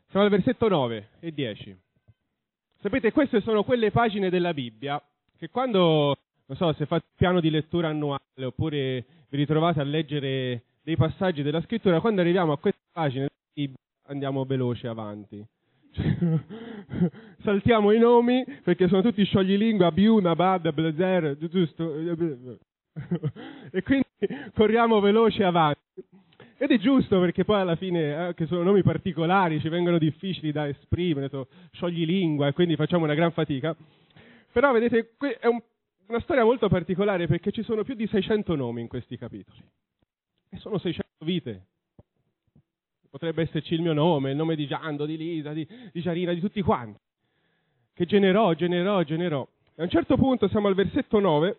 Siamo al versetto 9 e 10. Sapete, queste sono quelle pagine della Bibbia che quando, non so, se fate piano di lettura annuale oppure vi ritrovate a leggere dei passaggi della scrittura, quando arriviamo a queste pagine della Bibbia andiamo veloci avanti. Saltiamo i nomi perché sono tutti scioglilingua, Biuna, Bad, Blazer, giusto? E quindi corriamo veloci avanti. Ed è giusto perché poi alla fine, che sono nomi particolari, ci vengono difficili da esprimere, sono scioglilingua e quindi facciamo una gran fatica. Però vedete, è una storia molto particolare perché ci sono più di 600 nomi in questi capitoli. E sono 600 vite. Potrebbe esserci il mio nome, il nome di Giando, di Lisa, di Giarina, di tutti quanti. Che generò. E a un certo punto siamo al versetto 9,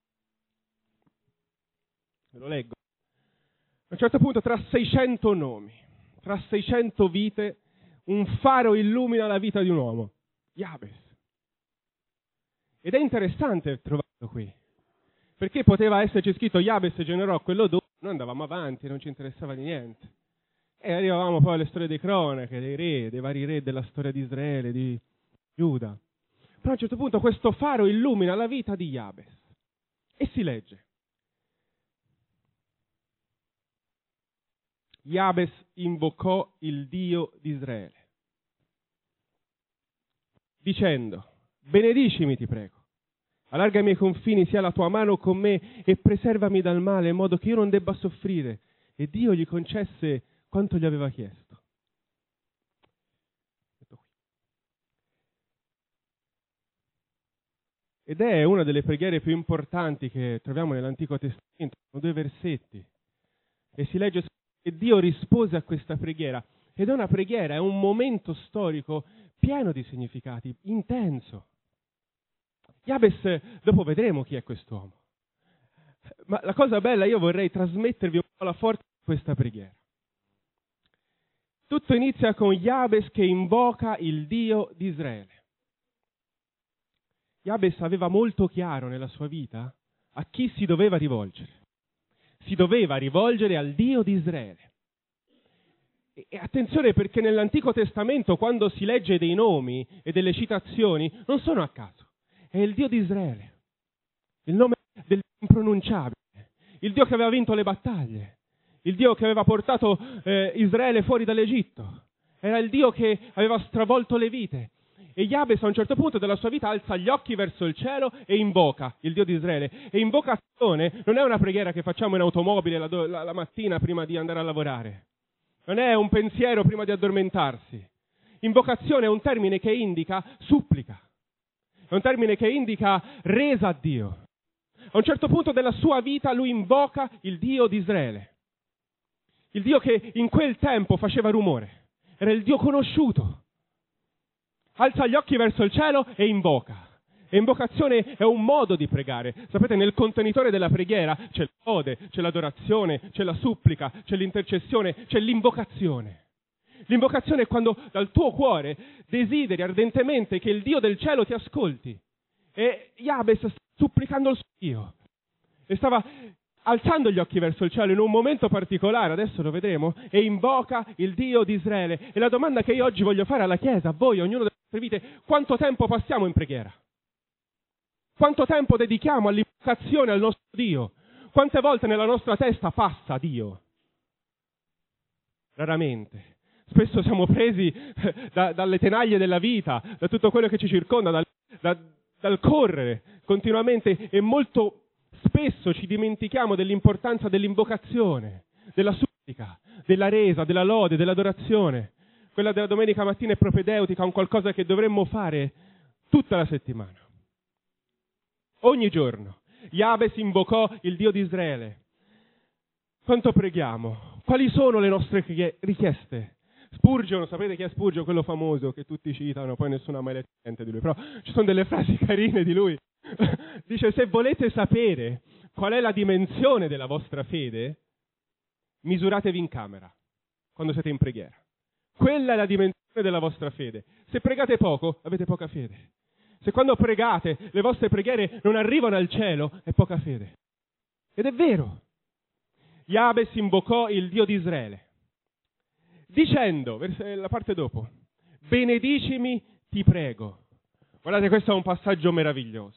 ve lo leggo. A un certo punto, tra 600 nomi, tra 600 vite, un faro illumina la vita di un uomo, Jabes. Ed è interessante trovarlo qui, perché poteva esserci scritto Jabes generò quello dopo, noi andavamo avanti, non ci interessava di niente. E arrivavamo poi alle storie dei cronache, dei re, dei vari re della storia di Israele, di Giuda. Però a un certo punto questo faro illumina la vita di Jabes. E si legge. Jabes invocò il Dio di Israele, dicendo, benedicimi ti prego, allarga i miei confini, sia la tua mano con me e preservami dal male, in modo che io non debba soffrire. E Dio gli concesse quanto gli aveva chiesto. Ed è una delle preghiere più importanti che troviamo nell'Antico Testamento, sono 2 versetti, e si legge che Dio rispose a questa preghiera, ed è una preghiera, è un momento storico pieno di significati, intenso. Jabes, dopo vedremo chi è quest'uomo, ma la cosa bella, io vorrei trasmettervi un po' la forza di questa preghiera. Tutto inizia con Jabes che invoca il Dio di Israele. Jabes aveva molto chiaro nella sua vita a chi si doveva rivolgere. Si doveva rivolgere al Dio di Israele. E attenzione, perché nell'Antico Testamento, quando si legge dei nomi e delle citazioni, non sono a caso. È il Dio di Israele, il nome dell'impronunciabile, il Dio che aveva vinto le battaglie, il Dio che aveva portato Israele fuori dall'Egitto. Era il Dio che aveva stravolto le vite. E Jabes a un certo punto della sua vita alza gli occhi verso il cielo e invoca il Dio di Israele. E invocazione non è una preghiera che facciamo in automobile la mattina prima di andare a lavorare. Non è un pensiero prima di addormentarsi. Invocazione è un termine che indica supplica. È un termine che indica resa a Dio. A un certo punto della sua vita lui invoca il Dio di Israele. Il Dio che in quel tempo faceva rumore. Era il Dio conosciuto. Alza gli occhi verso il cielo e invoca. E invocazione è un modo di pregare. Sapete, nel contenitore della preghiera c'è la lode, c'è l'adorazione, c'è la supplica, c'è l'intercessione, c'è l'invocazione. L'invocazione è quando dal tuo cuore desideri ardentemente che il Dio del cielo ti ascolti. E Jabes sta supplicando il suo Dio. E stava alzando gli occhi verso il cielo in un momento particolare, adesso lo vedremo, e invoca il Dio di Israele. E la domanda che io oggi voglio fare alla Chiesa, a voi, a ognuno delle vostre vite, quanto tempo passiamo in preghiera? Quanto tempo dedichiamo all'invocazione al nostro Dio? Quante volte nella nostra testa passa Dio? Raramente. Spesso siamo presi dalle tenaglie della vita, da tutto quello che ci circonda, dal correre continuamente, e molto spesso ci dimentichiamo dell'importanza dell'invocazione, della supplica, della resa, della lode, dell'adorazione. Quella della domenica mattina è propedeutica, un qualcosa che dovremmo fare tutta la settimana. Ogni giorno. Jabes invocò il Dio di Israele. Quanto preghiamo? Quali sono le nostre richieste? Spurgeon, sapete chi è Spurgeon? Quello famoso che tutti citano, poi nessuno ha mai letto niente di lui, però ci sono delle frasi carine di lui. Dice, se volete sapere qual è la dimensione della vostra fede, misuratevi in camera, quando siete in preghiera. Quella è la dimensione della vostra fede. Se pregate poco, avete poca fede. Se quando pregate le vostre preghiere non arrivano al cielo, è poca fede. Ed è vero. Jabes invocò il Dio di Israele. dicendo, la parte dopo, benedicimi, ti prego. Guardate, questo è un passaggio meraviglioso.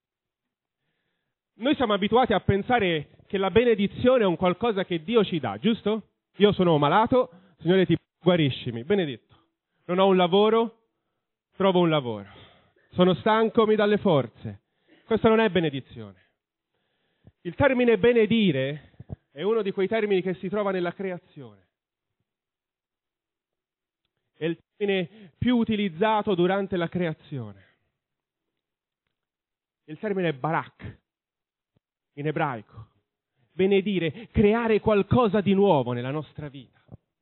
Noi siamo abituati a pensare che la benedizione è un qualcosa che Dio ci dà, giusto? Io sono malato, Signore ti guariscimi, benedetto. Non ho un lavoro, trovo un lavoro. Sono stanco, mi dà le forze. Questa non è benedizione. Il termine benedire è uno di quei termini che si trova nella creazione. È il termine più utilizzato durante la creazione. Il termine è barak, in ebraico. Benedire, creare qualcosa di nuovo nella nostra vita.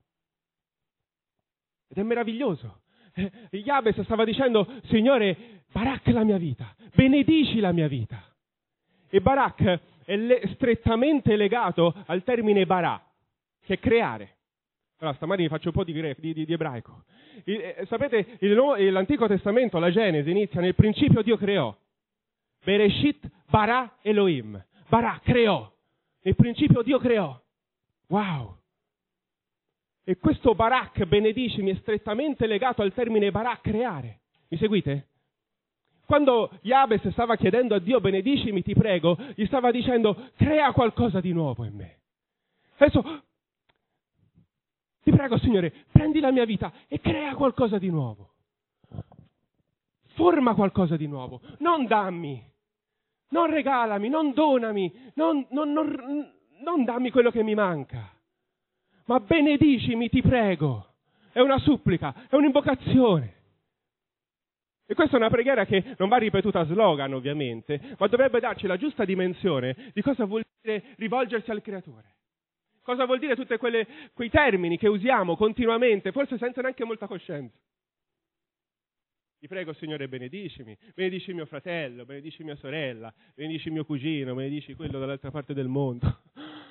Ed è meraviglioso. Jabez stava dicendo, Signore, barak la mia vita, benedici la mia vita. E barak è strettamente legato al termine bara, che è creare. Allora, stamattina faccio un po' di ebraico. Sapete, l'Antico Testamento, la Genesi, inizia nel principio Dio creò. Bereshit bara Elohim. Bara, creò. Nel principio Dio creò. Wow! E questo barak, benedicimi, è strettamente legato al termine barak, creare. Mi seguite? Quando Jabez stava chiedendo a Dio, benedicimi, ti prego, gli stava dicendo, crea qualcosa di nuovo in me. Adesso, ti prego, Signore, prendi la mia vita e crea qualcosa di nuovo. Forma qualcosa di nuovo. Non dammi, non regalami, non donami, non dammi quello che mi manca. Ma benedicimi, ti prego. È una supplica, è un'invocazione. E questa è una preghiera che non va ripetuta a slogan, ovviamente, ma dovrebbe darci la giusta dimensione di cosa vuol dire rivolgersi al Creatore. Cosa vuol dire tutti quei termini che usiamo continuamente, forse senza neanche molta coscienza. Ti prego, Signore, benedicimi. Benedici mio fratello, benedici mia sorella, benedici mio cugino, benedici quello dall'altra parte del mondo.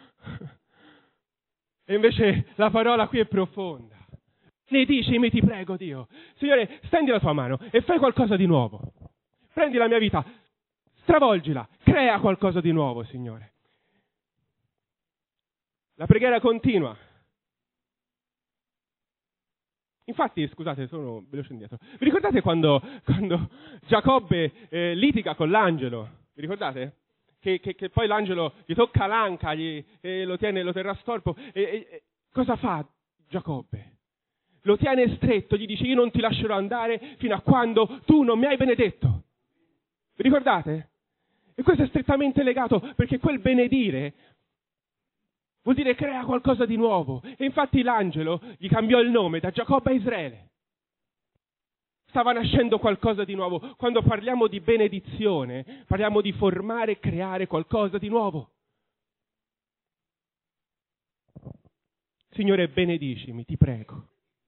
E invece la parola qui è profonda. Benedicimi, ti prego, Dio. Signore, stendi la tua mano e fai qualcosa di nuovo. Prendi la mia vita, stravolgila, crea qualcosa di nuovo, Signore. La preghiera continua. Infatti, scusate, sono veloce indietro. Vi ricordate quando Giacobbe litiga con l'angelo? Vi ricordate? Che poi l'angelo gli tocca l'anca, lo terrà storpo. Cosa fa Giacobbe? Lo tiene stretto, gli dice, io non ti lascerò andare fino a quando tu non mi hai benedetto. Vi ricordate? E questo è strettamente legato, perché quel benedire vuol dire crea qualcosa di nuovo. E infatti l'angelo gli cambiò il nome da Giacobbe a Israele. Stava nascendo qualcosa di nuovo. Quando parliamo di benedizione, parliamo di formare e creare qualcosa di nuovo. Signore, benedicimi, ti prego.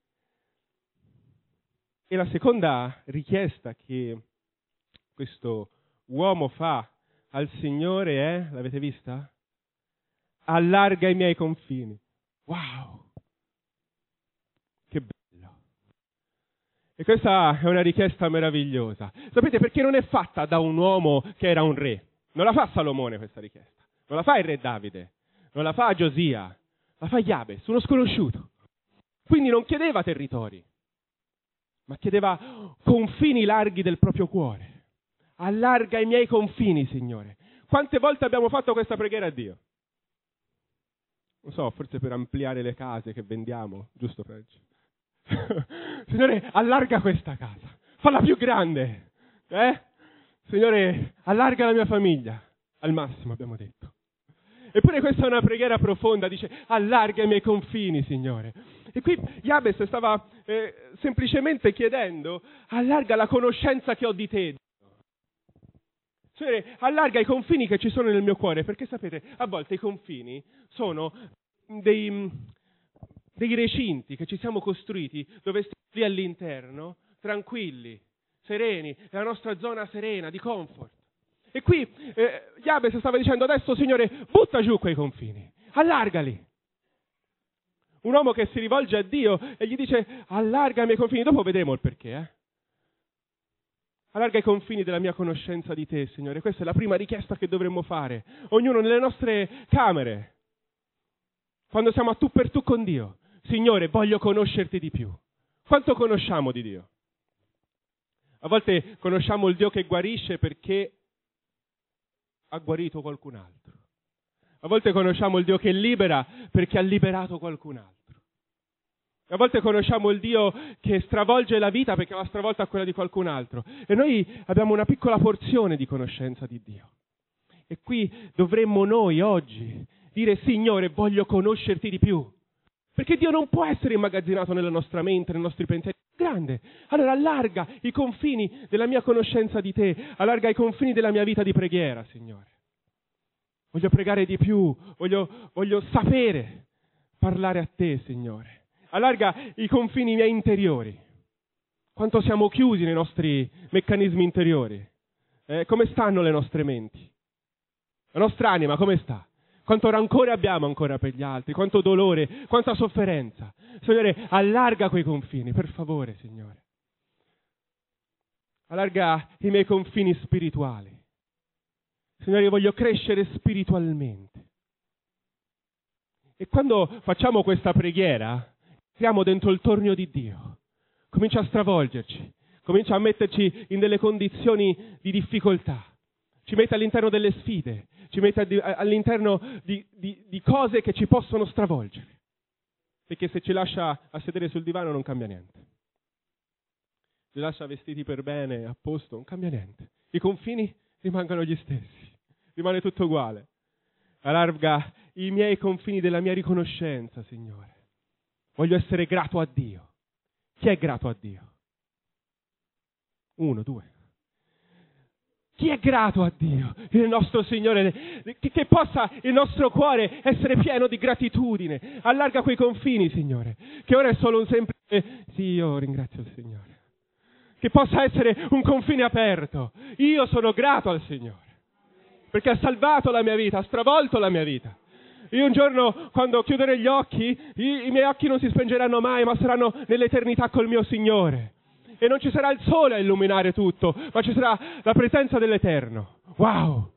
E la seconda richiesta che questo uomo fa al Signore è, l'avete vista? Allarga i miei confini. Wow! Che bello! E questa è una richiesta meravigliosa. Sapete perché non è fatta da un uomo che era un re? Non la fa Salomone questa richiesta. Non la fa il re Davide. Non la fa Giosia. La fa Jabez, uno sconosciuto. Quindi non chiedeva territori, ma chiedeva confini larghi del proprio cuore. Allarga i miei confini, Signore. Quante volte abbiamo fatto questa preghiera a Dio? Non so, forse per ampliare le case che vendiamo, giusto Fregio? Signore, allarga questa casa, falla più grande. Signore, allarga la mia famiglia. Al massimo, abbiamo detto. Eppure questa è una preghiera profonda, dice, allarga i miei confini, Signore. E qui Jabez stava semplicemente chiedendo, allarga la conoscenza che ho di te. Signore, allarga i confini che ci sono nel mio cuore, perché sapete, a volte i confini sono dei recinti che ci siamo costruiti, dove stiamo lì all'interno, tranquilli, sereni, la nostra zona serena, di comfort. E qui Jabez stava dicendo, adesso Signore, butta giù quei confini, allargali. Un uomo che si rivolge a Dio e gli dice, allarga i miei confini, dopo vedremo il perché, Allarga i confini della mia conoscenza di te, Signore. Questa è la prima richiesta che dovremmo fare. Ognuno nelle nostre camere. Quando siamo a tu per tu con Dio. Signore, voglio conoscerti di più. Quanto conosciamo di Dio? A volte conosciamo il Dio che guarisce perché ha guarito qualcun altro. A volte conosciamo il Dio che libera perché ha liberato qualcun altro. A volte conosciamo il Dio che stravolge la vita perché l'ha stravolta a quella di qualcun altro. E noi abbiamo una piccola porzione di conoscenza di Dio. E qui dovremmo noi oggi dire: Signore, voglio conoscerti di più. Perché Dio non può essere immagazzinato nella nostra mente, nei nostri pensieri. È grande. Allora allarga i confini della mia conoscenza di te, allarga i confini della mia vita di preghiera, Signore. Voglio pregare di più, voglio sapere parlare a te, Signore. Allarga i confini miei interiori. Quanto siamo chiusi nei nostri meccanismi interiori. Come stanno le nostre menti? La nostra anima come sta? Quanto rancore abbiamo ancora per gli altri? Quanto dolore? Quanta sofferenza? Signore, allarga quei confini, per favore, Signore. Allarga i miei confini spirituali. Signore, io voglio crescere spiritualmente. E quando facciamo questa preghiera, entriamo dentro il tornio di Dio. Comincia a stravolgerci, comincia a metterci in delle condizioni di difficoltà. Ci mette all'interno delle sfide, ci mette all'interno di cose che ci possono stravolgere. Perché se ci lascia a sedere sul divano non cambia niente. Ci lascia vestiti per bene, a posto, non cambia niente. I confini rimangono gli stessi, rimane tutto uguale. Allarga i miei confini della mia riconoscenza, Signore. Voglio essere grato a Dio. Chi è grato a Dio? 1, 2. Chi è grato a Dio? Il nostro Signore, che possa il nostro cuore essere pieno di gratitudine. Allarga quei confini, Signore, che ora è solo un semplice sì, io ringrazio il Signore. Che possa essere un confine aperto. Io sono grato al Signore, perché ha salvato la mia vita, ha stravolto la mia vita. Io un giorno, quando chiuderò gli occhi, i miei occhi non si spengeranno mai, ma saranno nell'eternità col mio Signore. E non ci sarà il sole a illuminare tutto, ma ci sarà la presenza dell'Eterno. Wow!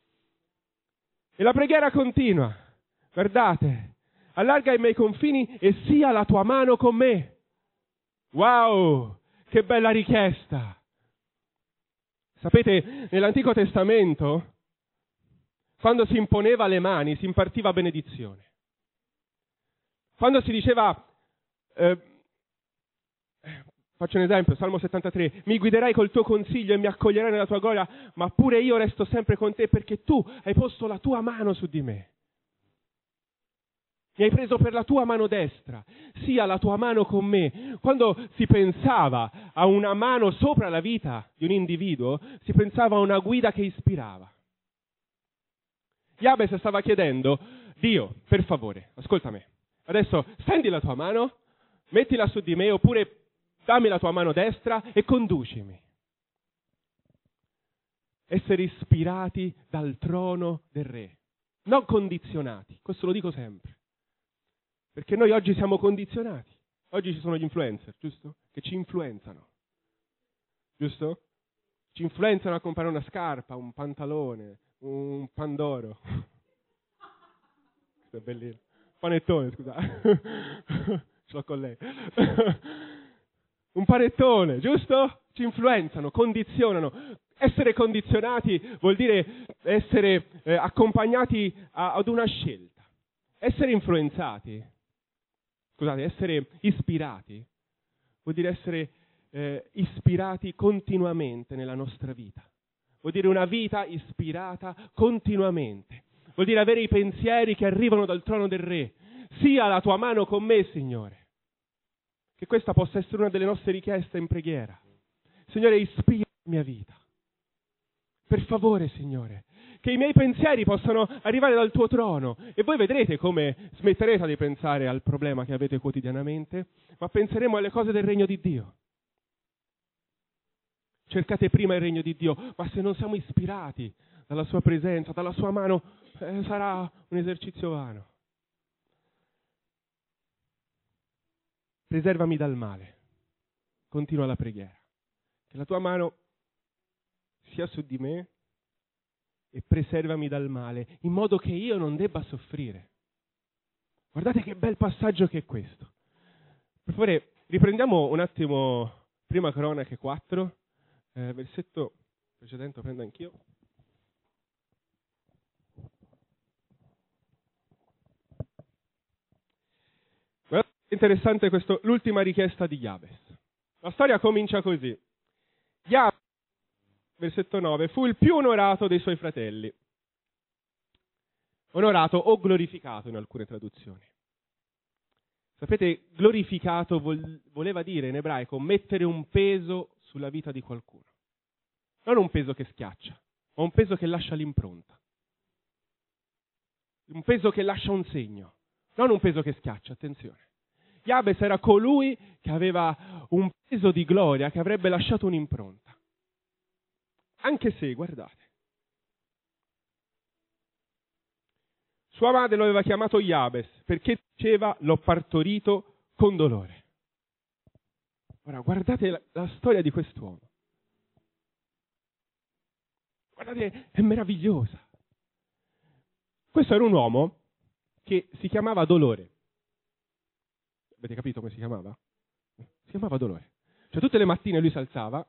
E la preghiera continua. Guardate, allarga i miei confini e sia la tua mano con me. Wow! Che bella richiesta! Sapete, nell'Antico Testamento, quando si imponeva le mani, si impartiva benedizione. Quando si diceva, faccio un esempio, Salmo 73, mi guiderai col tuo consiglio e mi accoglierai nella tua gloria, ma pure io resto sempre con te perché tu hai posto la tua mano su di me. Mi hai preso per la tua mano destra, sia la tua mano con me. Quando si pensava a una mano sopra la vita di un individuo, si pensava a una guida che ispirava. Jabez stava chiedendo: Dio, per favore, ascolta me, adesso stendi la tua mano, mettila su di me, oppure dammi la tua mano destra e conducimi. Essere ispirati dal trono del Re, non condizionati, questo lo dico sempre. Perché noi oggi siamo condizionati. Oggi ci sono gli influencer, giusto? Che ci influenzano, giusto? Ci influenzano a comprare una scarpa, un pantalone, un pandoro. Questo è bellino. Panettone, scusate. Ce l'ho con lei. Un panettone, giusto? Ci influenzano, condizionano. Essere condizionati vuol dire essere accompagnati ad una scelta. Essere influenzati, essere ispirati, vuol dire essere ispirati continuamente nella nostra vita. Vuol dire una vita ispirata continuamente. Vuol dire avere i pensieri che arrivano dal trono del Re. Sia la tua mano con me, Signore. Che questa possa essere una delle nostre richieste in preghiera. Signore, ispira la mia vita. Per favore, Signore, che i miei pensieri possano arrivare dal tuo trono. E voi vedrete come smetterete di pensare al problema che avete quotidianamente, ma penseremo alle cose del regno di Dio. Cercate prima il regno di Dio, ma se non siamo ispirati dalla sua presenza, dalla sua mano, sarà un esercizio vano. Preservami dal male. Continua la preghiera. Che la tua mano sia su di me e preservami dal male, in modo che io non debba soffrire. Guardate che bel passaggio che è questo. Per favore, riprendiamo un attimo Prima Cronache 4, versetto precedente, lo prendo anch'io. Guardate, è interessante l'ultima richiesta di Jabes. La storia comincia così. Jabes, versetto 9, fu il più onorato dei suoi fratelli. Onorato o glorificato in alcune traduzioni. Sapete, glorificato voleva dire in ebraico mettere un peso sulla vita di qualcuno. Non un peso che schiaccia, ma un peso che lascia l'impronta. Un peso che lascia un segno, non un peso che schiaccia, attenzione. Jabes era colui che aveva un peso di gloria, che avrebbe lasciato un'impronta. Anche se, guardate, sua madre lo aveva chiamato Jabes perché diceva l'ho partorito con dolore. Ora, guardate la storia di quest'uomo. Guardate, è meravigliosa. Questo era un uomo che si chiamava Dolore. Avete capito come si chiamava? Si chiamava Dolore. Cioè tutte le mattine lui si alzava.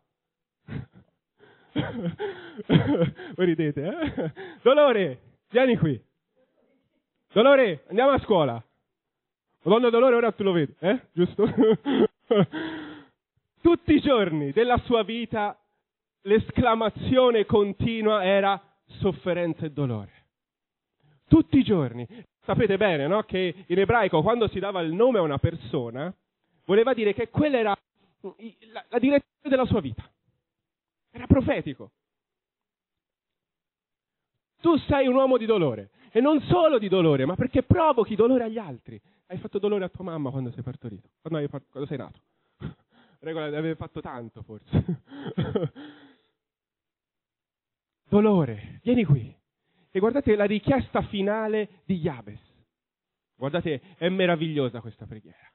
Voi ridete, eh? Dolore, vieni qui. Dolore, andiamo a scuola. Madonna Dolore, ora tu lo vedi, giusto? Tutti i giorni della sua vita l'esclamazione continua era sofferenza e dolore. Tutti i giorni. Sapete bene, no? Che in ebraico quando si dava il nome a una persona voleva dire che quella era la direzione della sua vita. Era profetico. Tu sei un uomo di dolore. E non solo di dolore, ma perché provochi dolore agli altri. Hai fatto dolore a tua mamma quando sei partorito, quando sei nato. Regola di aver fatto tanto, forse. Dolore, vieni qui. E guardate la richiesta finale di Jabes. Guardate, è meravigliosa questa preghiera.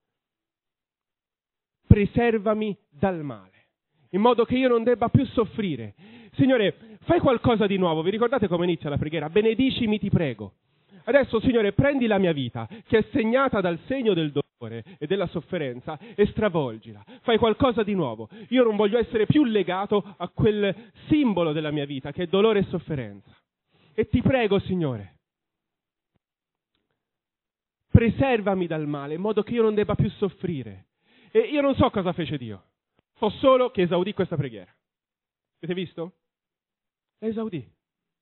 Preservami dal male, in modo che io non debba più soffrire. Signore, fai qualcosa di nuovo. Vi ricordate come inizia la preghiera? Benedicimi, ti prego. Adesso, Signore, prendi la mia vita, che è segnata dal segno del dolore e della sofferenza, e stravolgila. Fai qualcosa di nuovo. Io non voglio essere più legato a quel simbolo della mia vita, che è dolore e sofferenza. E ti prego, Signore, preservami dal male, in modo che io non debba più soffrire. E io non so cosa fece Dio. So solo che esaudì questa preghiera. Avete visto? La esaudì.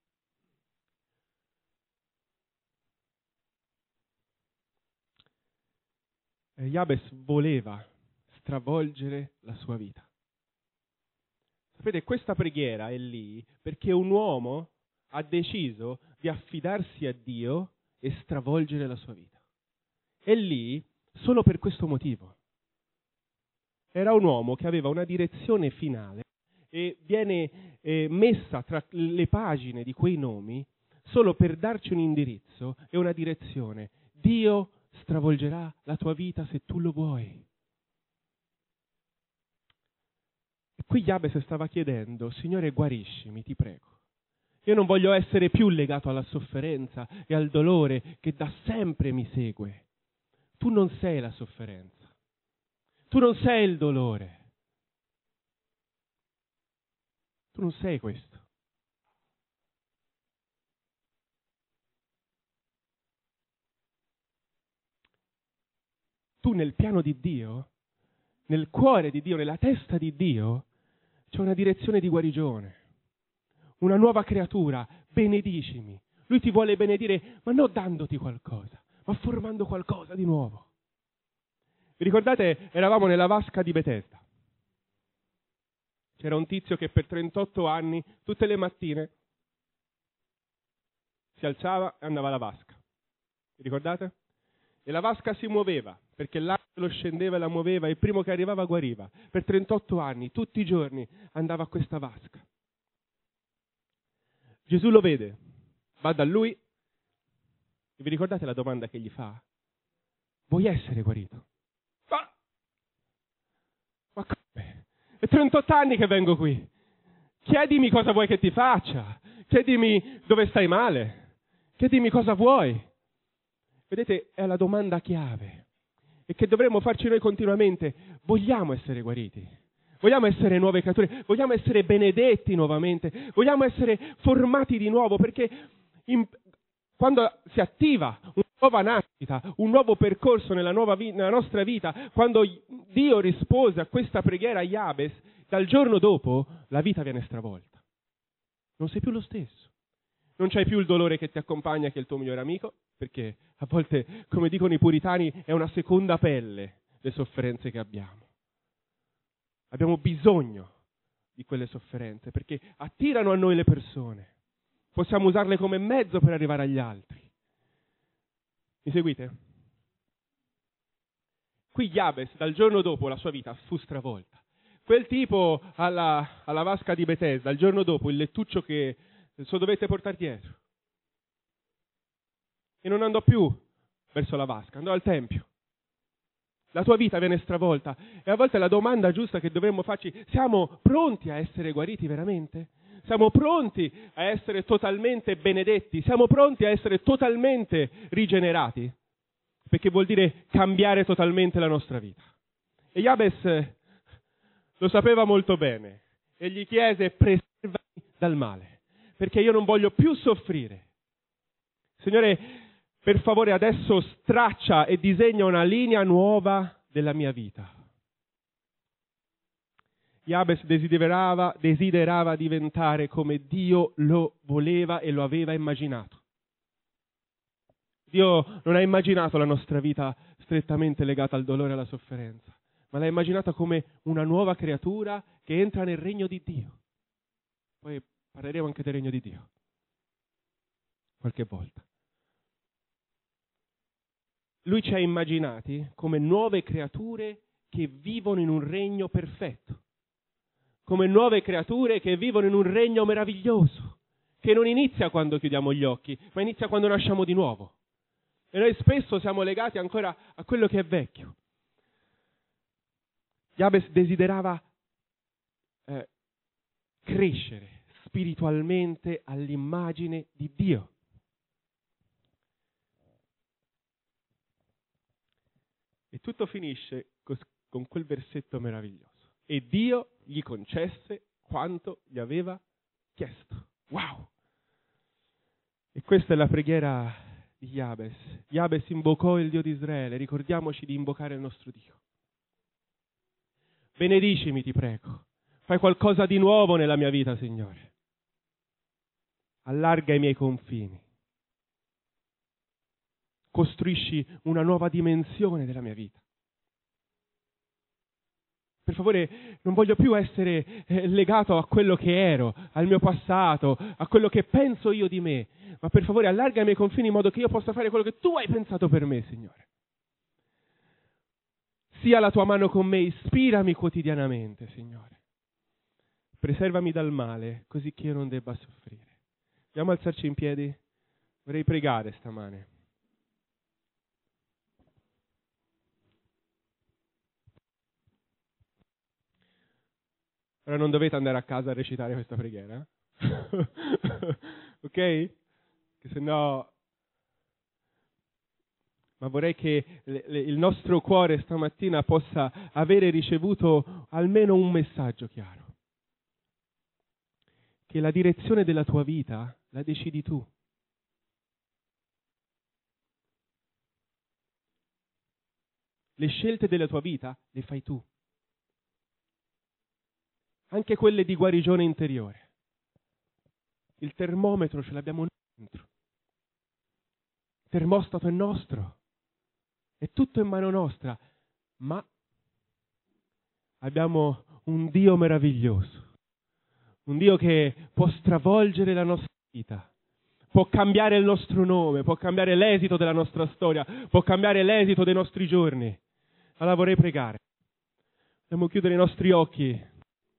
Jabes voleva stravolgere la sua vita. Sapete, questa preghiera è lì perché un uomo ha deciso di affidarsi a Dio e stravolgere la sua vita. È lì solo per questo motivo. Era un uomo che aveva una direzione finale e viene messa tra le pagine di quei nomi solo per darci un indirizzo e una direzione. Dio stravolgerà la tua vita se tu lo vuoi. E qui Jabes stava chiedendo, Signore, guariscimi, ti prego. Io non voglio essere più legato alla sofferenza e al dolore che da sempre mi segue. Tu non sei la sofferenza. Tu non sei il dolore. Tu non sei questo. Tu nel piano di Dio, nel cuore di Dio, nella testa di Dio, c'è una direzione di guarigione, una nuova creatura, benedicimi. Lui ti vuole benedire, ma non dandoti qualcosa, ma formando qualcosa di nuovo. Vi ricordate, eravamo nella vasca di Betesda. C'era un tizio che per 38 anni, tutte le mattine, si alzava e andava alla vasca. Vi ricordate? E la vasca si muoveva, perché l'angelo scendeva e la muoveva, e il primo che arrivava guariva. Per 38 anni, tutti i giorni, andava a questa vasca. Gesù lo vede, va da lui, e vi ricordate la domanda che gli fa? Vuoi essere guarito? Ma come? È 38 anni che vengo qui. Chiedimi cosa vuoi che ti faccia. Chiedimi dove stai male. Chiedimi cosa vuoi. Vedete, è la domanda chiave. e che dovremmo farci noi continuamente. Vogliamo essere guariti, vogliamo essere nuove creature, vogliamo essere benedetti nuovamente, vogliamo essere formati di nuovo, perché quando si attiva una nuova nascita, un nuovo percorso nella nostra vita, quando Dio rispose a questa preghiera a Jabes, dal giorno dopo la vita viene stravolta. Non sei più lo stesso. Non c'hai più il dolore che ti accompagna, che è il tuo migliore amico, perché a volte, come dicono i puritani, è una seconda pelle le sofferenze che abbiamo. Abbiamo bisogno di quelle sofferenze, perché attirano a noi le persone. Possiamo usarle come mezzo per arrivare agli altri. Mi seguite? Qui Jabes, dal giorno dopo, la sua vita fu stravolta. Quel tipo alla vasca di Betesda, il giorno dopo, il lettuccio che dovette portare dietro. E non andò più verso la vasca, andò al tempio. La tua vita viene stravolta. E a volte la domanda giusta che dovremmo farci: siamo pronti a essere guariti veramente? Siamo pronti a essere totalmente benedetti? Siamo pronti a essere totalmente rigenerati? Perché vuol dire cambiare totalmente la nostra vita. E Jabes lo sapeva molto bene e gli chiese: preservami dal male, perché io non voglio più soffrire. Signore, per favore adesso straccia e disegna una linea nuova della mia vita. Jabes desiderava diventare come Dio lo voleva e lo aveva immaginato. Dio non ha immaginato la nostra vita strettamente legata al dolore e alla sofferenza, ma l'ha immaginata come una nuova creatura che entra nel regno di Dio. Poi parleremo anche del regno di Dio qualche volta. Lui ci ha immaginati come nuove creature che vivono in un regno perfetto, come nuove creature che vivono in un regno meraviglioso, che non inizia quando chiudiamo gli occhi, ma inizia quando nasciamo di nuovo. E noi spesso siamo legati ancora a quello che è vecchio. Jabes desiderava crescere spiritualmente all'immagine di Dio. E tutto finisce con quel versetto meraviglioso. E Dio gli concesse quanto gli aveva chiesto. Wow! E questa è la preghiera di Jabes. Jabes invocò il Dio di Israele. Ricordiamoci di invocare il nostro Dio. Benedicimi, ti prego. Fai qualcosa di nuovo nella mia vita, Signore. Allarga i miei confini. Costruisci una nuova dimensione della mia vita. Per favore, non voglio più essere legato a quello che ero, al mio passato, a quello che penso io di me, ma per favore allarga i miei confini in modo che io possa fare quello che tu hai pensato per me, Signore. Sia la tua mano con me, ispirami quotidianamente, Signore. Preservami dal male, così che io non debba soffrire. Andiamo a alzarci in piedi? Vorrei pregare stamane. Ora non dovete andare a casa a recitare questa preghiera. Ok? Che se no... Ma vorrei che il nostro cuore stamattina possa avere ricevuto almeno un messaggio chiaro. Che la direzione della tua vita la decidi tu. Le scelte della tua vita le fai tu. Anche quelle di guarigione interiore. Il termometro ce l'abbiamo dentro. Il termostato è nostro. È tutto in mano nostra. Ma abbiamo un Dio meraviglioso. Un Dio che può stravolgere la nostra vita. Può cambiare il nostro nome. Può cambiare l'esito della nostra storia. Può cambiare l'esito dei nostri giorni. Allora vorrei pregare. Dobbiamo chiudere i nostri occhi.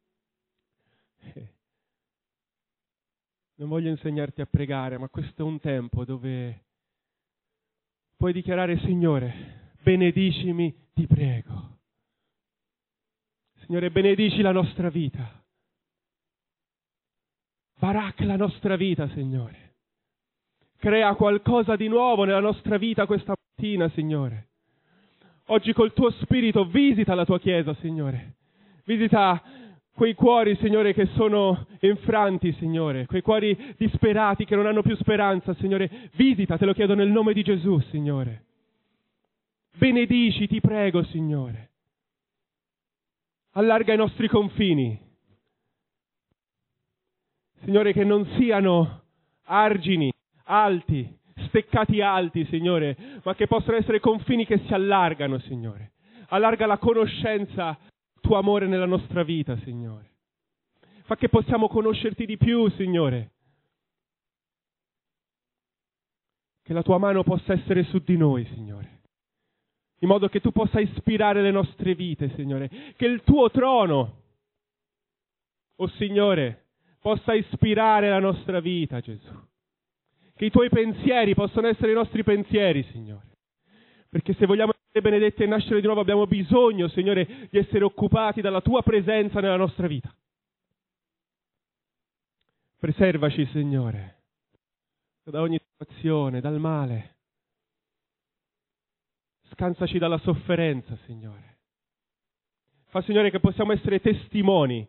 Non voglio insegnarti a pregare, ma questo è un tempo dove puoi dichiarare: Signore, benedicimi, ti prego. Signore, benedici la nostra vita. Barak la nostra vita, Signore. Crea qualcosa di nuovo nella nostra vita questa mattina, Signore. Oggi col tuo Spirito visita la tua Chiesa, Signore. Visita quei cuori, Signore, che sono infranti, Signore. Quei cuori disperati che non hanno più speranza, Signore. Visita, te lo chiedo nel nome di Gesù, Signore. Benedici, ti prego, Signore. Allarga i nostri confini. Signore, che non siano argini alti, steccati alti, Signore, ma che possano essere confini che si allargano, Signore. Allarga la conoscenza, tuo amore nella nostra vita, Signore. Fa che possiamo conoscerti di più, Signore. Che la tua mano possa essere su di noi, Signore. In modo che tu possa ispirare le nostre vite, Signore. Che il tuo trono, oh Signore, possa ispirare la nostra vita, Gesù. Che i tuoi pensieri possano essere i nostri pensieri, Signore. Perché se vogliamo essere benedetti e nascere di nuovo abbiamo bisogno, Signore, di essere occupati dalla tua presenza nella nostra vita. Preservaci, Signore, da ogni situazione, dal male. Scansaci dalla sofferenza, Signore. Fa, Signore, che possiamo essere testimoni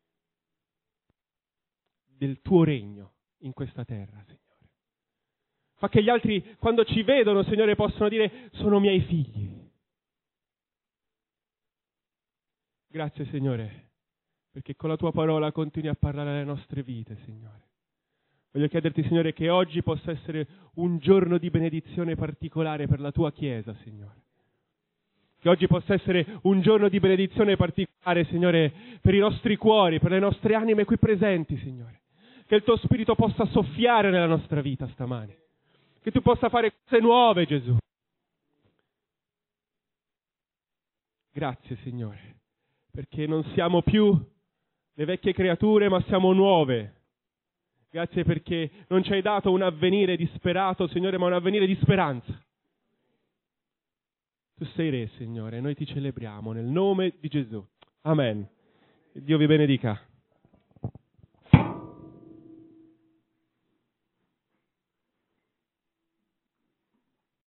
del tuo regno in questa terra, Signore. Fa che gli altri, quando ci vedono, Signore, possano dire: sono miei figli. Grazie, Signore, perché con la tua parola continui a parlare alle nostre vite, Signore. Voglio chiederti, Signore, che oggi possa essere un giorno di benedizione particolare per la tua Chiesa, Signore. Che oggi possa essere un giorno di benedizione particolare, Signore, per i nostri cuori, per le nostre anime qui presenti, Signore. Che il tuo Spirito possa soffiare nella nostra vita stamani. Che tu possa fare cose nuove, Gesù. Grazie, Signore, perché non siamo più le vecchie creature, ma siamo nuove. Grazie perché non ci hai dato un avvenire disperato, Signore, ma un avvenire di speranza. Tu sei Re, Signore, noi ti celebriamo nel nome di Gesù. Amen. Dio vi benedica.